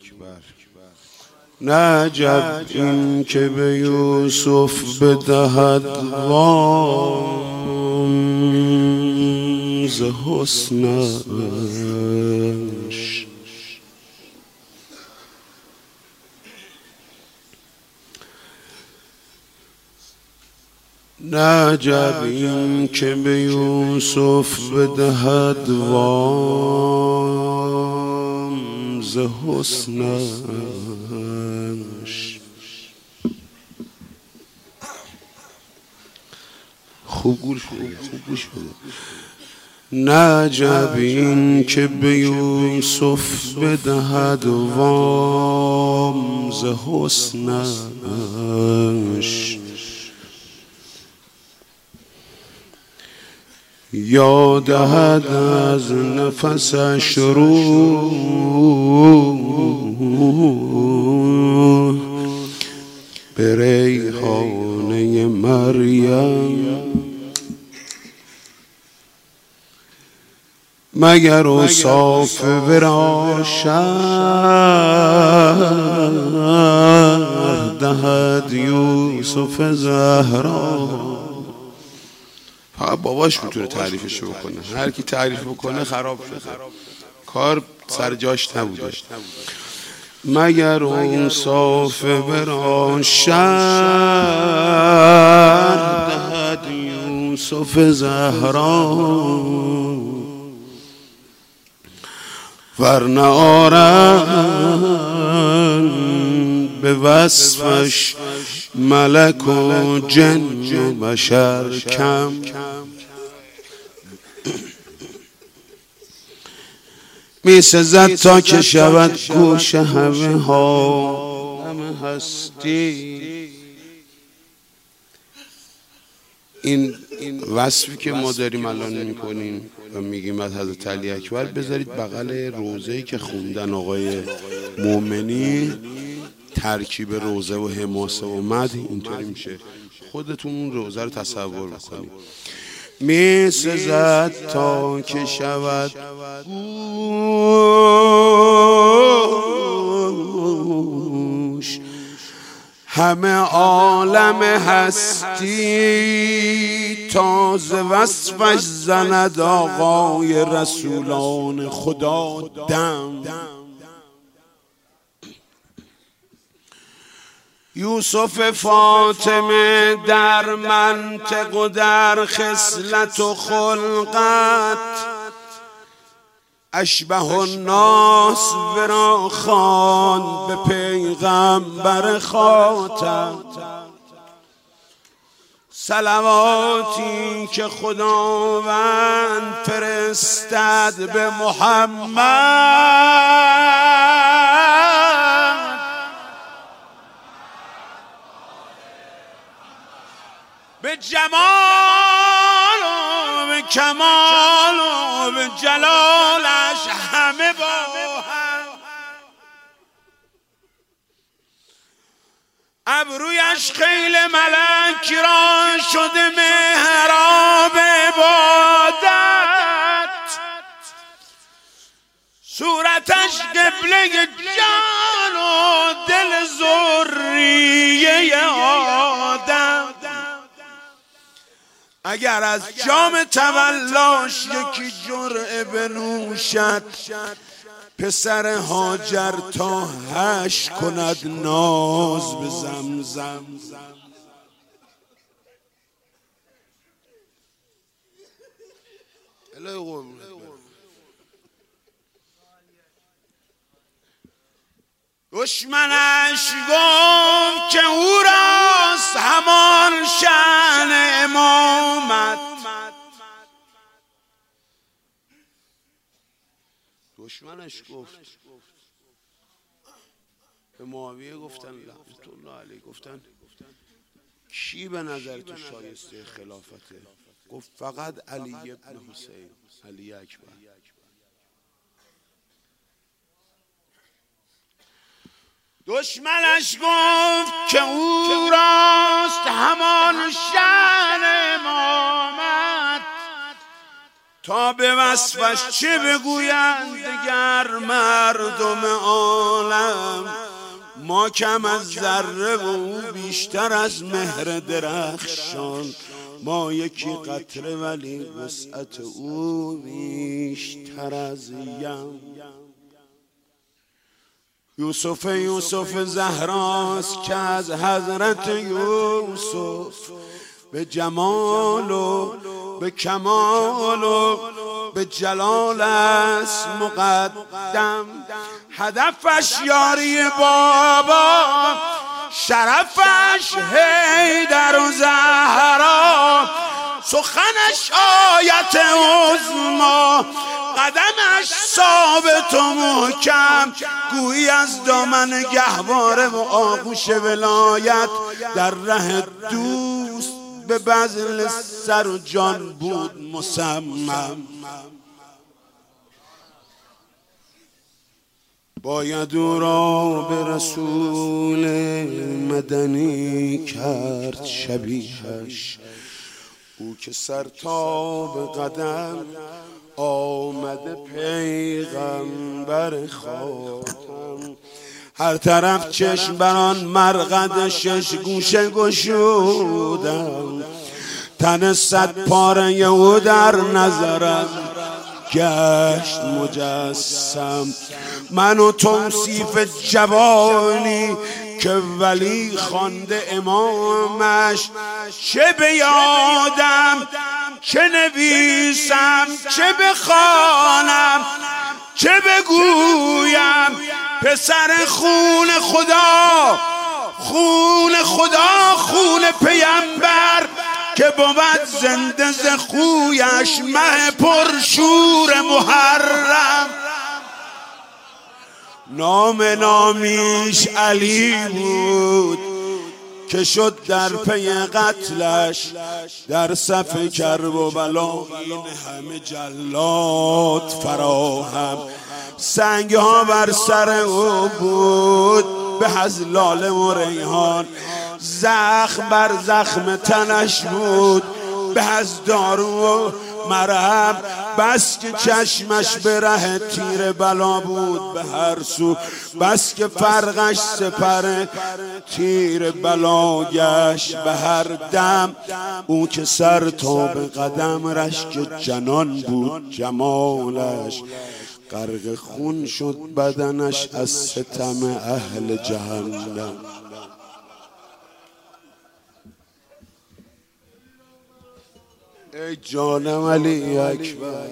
نه عجب این که به یوسف بدهد وام ز حسنش، نه عجب این که به یوسف بدهد وام ز حسنش. خوب گوش بده. نه عجب این که به یوسف بدهد وام ز حسنش، یا دهد از نفسش روح به ریحانه مریم، مگر اوصاف ورا شرح دهد یوسف زهرا. فقط باباش میتونه تعریفش بکنه، هر کی تعریف بکنه خراب شده، کار سر جاش نبوده. مگر اوصاف ورا شرح دهد یوسف زهرا، ورنه آرند به وصفش ملک و جن و بشر کم. می سزد تا که شود گوش همه ها همه هستی. این وصفی که ما داریم الان میکنیم و میگیم از حضرت علی اکبر، بذارید بغل روضه‌ای که خوندن آقای مومنی، ترکیب روضه و حماسه و مدح اینطوری میشه. خودتون اون روضه رو تصور بکنید. می سزد تا که شود گوش همه عالم هستی، تازه وصفش زند آقای رسولان خدا دم. یوسف فاطمه در منطق و در خصلت و خلقت، اشبه الناس ورا خواند به پیغمبر خاتم. صلواتی که خداوند فرستد به محمد، به جمال و به کمال و به جلالش همه با هم، ابرویش خیل ملک را شده محراب عبادت، صورتش قبله جان و دل ذریه آدم. اگر از جام تولاش یکی جرعه بنوشد، پسر هاجر تا 8 کند ناز به زمزم. دشمنش گفت که او راست همان شأن امامت. دشمنش گفت به معاویه، گفتن لعنت الله علیه، گفتن کی به نظر تو شایسته خلافته؟ گفت فقط علی ابن حسین، علی اکبر. دشمنش گفت که او راست همان شأن امامت، تا به وصفش چه بگویند دگر مردم عالم. ما کم از ذره و او بیشتر از مهر درخشان. ما یکی قطره ولی وسعت او بیشتر از یم. یوسف زهراست که از حضرت یوسف به جمال و به کمال و به جلال است مقدم. هدفش یاری بابا، شرفش حیدر و زهرا، سخنش آیت عظما، قدمش ثابت و محکم، گویی از دامن گهواره و آغوش ولایت در ره دوست به بذل سر و جان بود مصمم. باید او را به رسول مدنی کرد شبیهش، او که سر تا به قدم آمده پیغمبر خاتم. هر طرف چشم بران مرقد شش گوشه گشودم، تن 100 پاره او در نظرم گشت مجسم. من و توصیف جوانی که ولی خوانده امامش، چه به یادم چه نویسم چه بخوانم چه بگویم. پسر خون خدا، خون خدا، خون پیمبر، که بود زنده ز خویش مه پرشور محرم. نامیش علی بود که شد در پی قتلش، در صف کرب و بلا این همه جلاد فراهم. سنگ ها بر سر او بود به از لاله و ریحان، زخم بر زخم تنش بود به از دارو و مرهم. بس که چشمش به ره تیر بلا بود به هر سو، بس که فرقش سپر تیر بلا گشت به هر دم. او که سر تا به قدم رشک جنان بود جمالش، غرق خون شد بدنش از ستم اهل جهنم. ای جانم علی اکبر،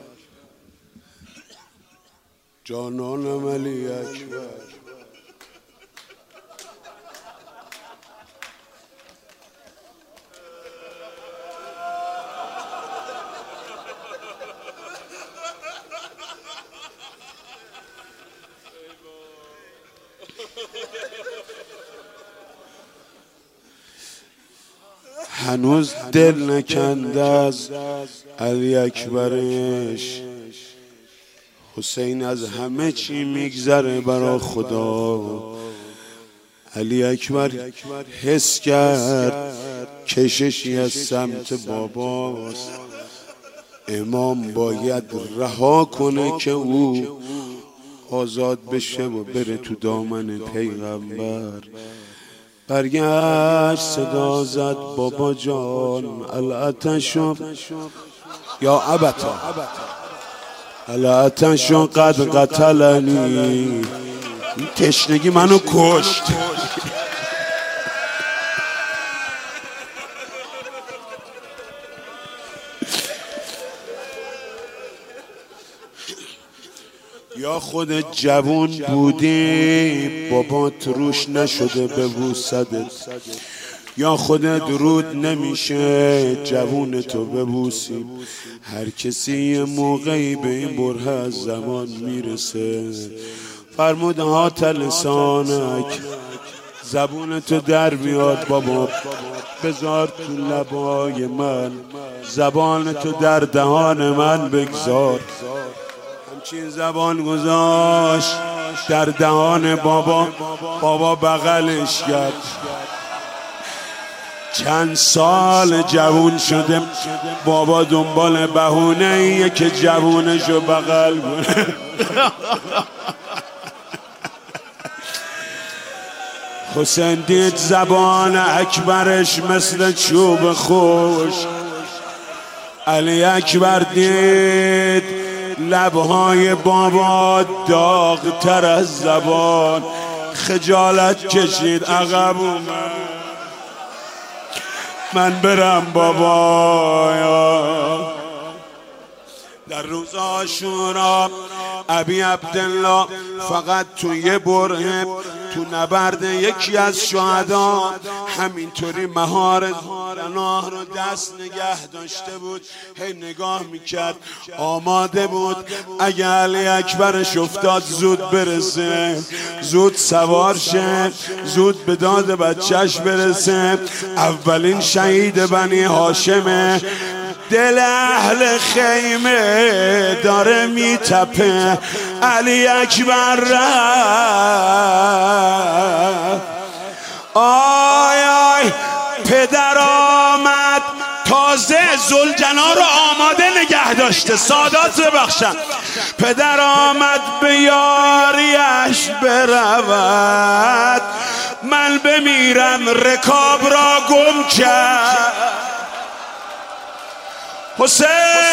جانانم علی اکبر. هنوز دل نکنده از علی اکبرش، حسین از همه چی میگذره برا خدا. علی اکبر حس کرد کششی از سمت باباست، امام باید رها کنه که او آزاد بشه و بره تو دامن پیغمبر. برگشت صدا زد بابا جان الاتشو یا ابتا، الاتشو قد قتلنی، این تشنگی منو کشت. یا خود جوون بودی بابات روش نشده ببوسدت، یا خودت رود نمیشه جوون تو ببوسی. هر کسی یه موقعی به این بره از زمان میرسه. فرمود هات لسانک، زبون تو در بیاد بابا، بذار تو لبای من، زبان تو در دهان من بگذار. همچین زبان گذاشت در دهان بابا، بابا بغلش کرد. چند سال جوون شده بابا دنبال بهونه ایه که جوونشو بغل کنه. حسین دید زبان اکبرش مثل چوب خوش، علی اکبر دید لبهای بابا داغ‌تر از زبان، خجالت کشید عقب اومد. من برم بابا. در روز عاشورا ابی عبدالله فقط تو یه بره تو نبرد یکی از شهدا همینطوری مهار جناح رو دست نگه داشته بود، هی نگاه میکرد، آماده بود اگه علی اکبرش افتاد زود برسه، زود سوار شه، زود به داد بچهش برسه. اولین شهید بنی هاشمه. دل اهل خیمه داره میتپه، علی اکبر رفت. آی آی پدر آمد، تازه زلجنا رو آماده نگه داشته، سادات ببخشن. پدر آمد به یاریش برود، من بمیرم رکاب را گم کرد. حسین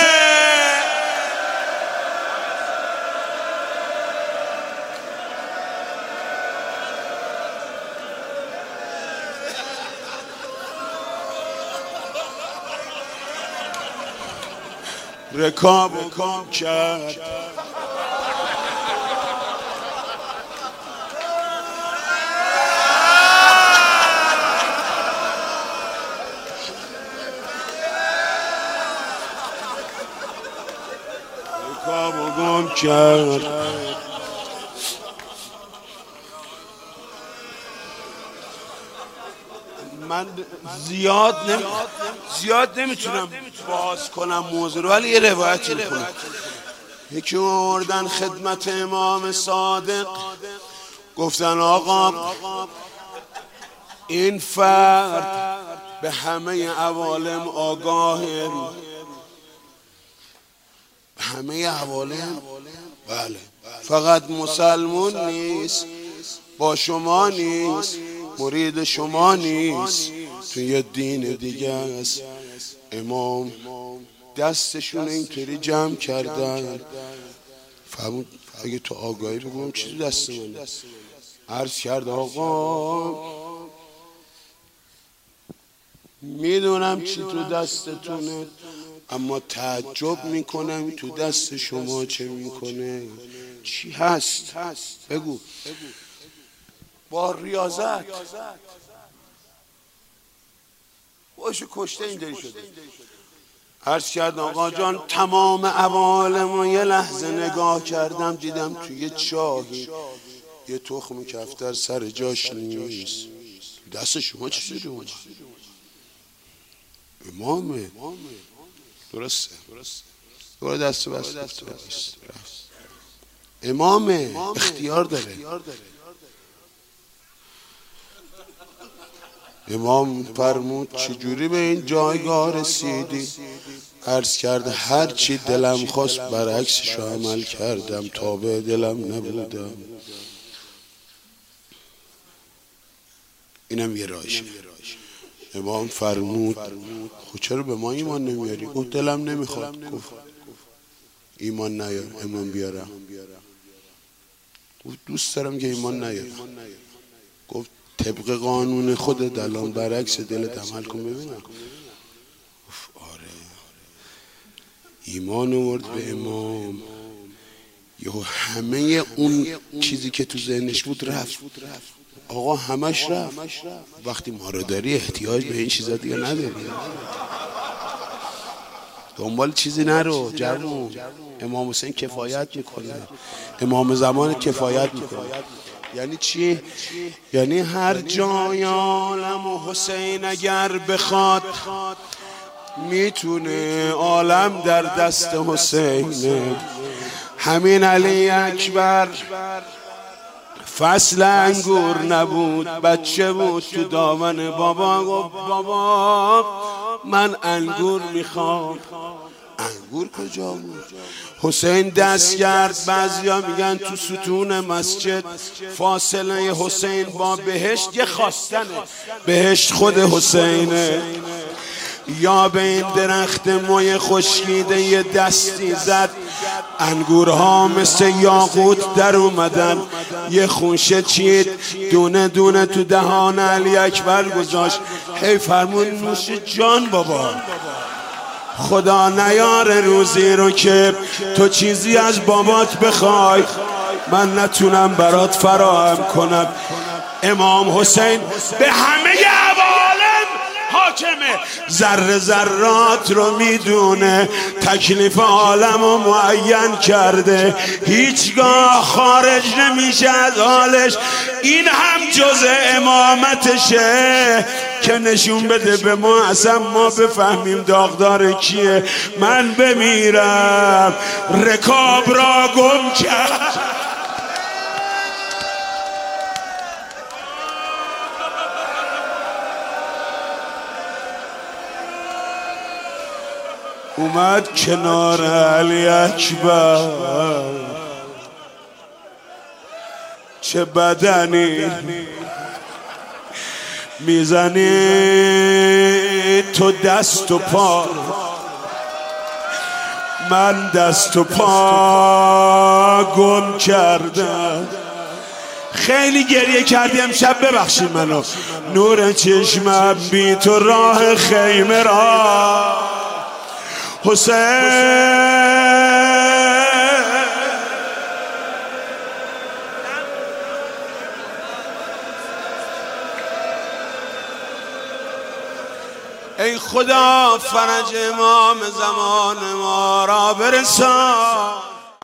رکاب گم کرد. گم کرد. من زیاد نمیتونم باز کنم موضوع رو، ولی یه روایتی میکنم. یکی آوردن خدمت امام صادق، گفتن آقا این فرد به همه عوالم آگاهه. همه عوالم؟ بله. فقط مسلمون نیست، با شما نیست، مرید شما نیست، تو یه دین دیگه است. امام دستشون اینطوری جمع کردن. فهمون اگه تو آگاهی بگم چیزی دست من عرض کرد آقا میدونم چی تو دستتونه، اما تعجب میکنم تو دست شما چه میکنه. چی هست؟ بگو. با ریاضت باشو کشته اینطوری شده. عرض کرد آقا جان تمام عوالم یه لحظه نگاه کردم، دیدم تو یه چاهی یه تخم کفتر سر جاش نیست. دست شما چی شده اومد؟ امامه. درسته. دوباره دست بست. امامه، اختیار داره. امام فرمود چجوری به این جایگاه رسیدی؟ عرض کرد هر چی دلم خواست برعکسش عمل کردم، تابع دلم نبودم. اینم یه راهشه. امام فرمود خب چرا به ما ایمان نمیاری؟ گفت دلم نمیخواد. گفت ایمان نیار. امام بیارم. گفت دوست دارم که ایمان نیارم. گفت طبق قانون خودت الان برعکس دلت عمل کن ببینم. گفت آره. ایمان آورد به امام. یهو همه اون چیزی که تو ذهنش بود رفت. آقا همش رفت. وقتی ما رو داری احتیاج به این چیزا دیگه نداری. دنبال چیزی نرو جوون. امام حسین کفایت میکنه، امام زمان کفایت میکنه. یعنی چی؟ یعنی هر جای عالم و حسین اگر بخواد میتونه، عالم در دست حسینه. همین علی اکبر فصل انگور نبود، بچه بود تو دامن بابا. گفت بابا من انگور میخوام. انگور کجا بود؟ حسین دست کرد. بعضیا میگن تو ستون مسجد فاصله حسین با بهشت یه خواستنه، بهشت خود حسینه. یا به این درخت موی خشکیده یه دستی زد، انگورها مثل یاقوت در اومدن. یه خوشه چید، دونه دونه تو دهان علی اکبر گذاشت. هی فرمون نوش جان بابا، خدا نیاره روزی رو که تو چیزی از بابات بخوای من نتونم برات فراهم کنم. امام حسین به همه عوالم حاکمه، ذره ذرات رو میدونه، تکلیف عالم رو معین کرده، هیچگاه خارج نمیشه از حالش. این هم جز امامتشه که نشون بده به ما، اصلا ما بفهمیم داغدار کیه. من بمیرم رکاب را گم کرد. اومد کنار علی اکبر، چه بدنی میزنی تو دست و پا، من دست و پا گم کردم. خیلی گریه کردی امشب، ببخشید منو. نور چشمم بی تو راه خیمه را حسین. ای خدا فرج امام زمان ما را برسان.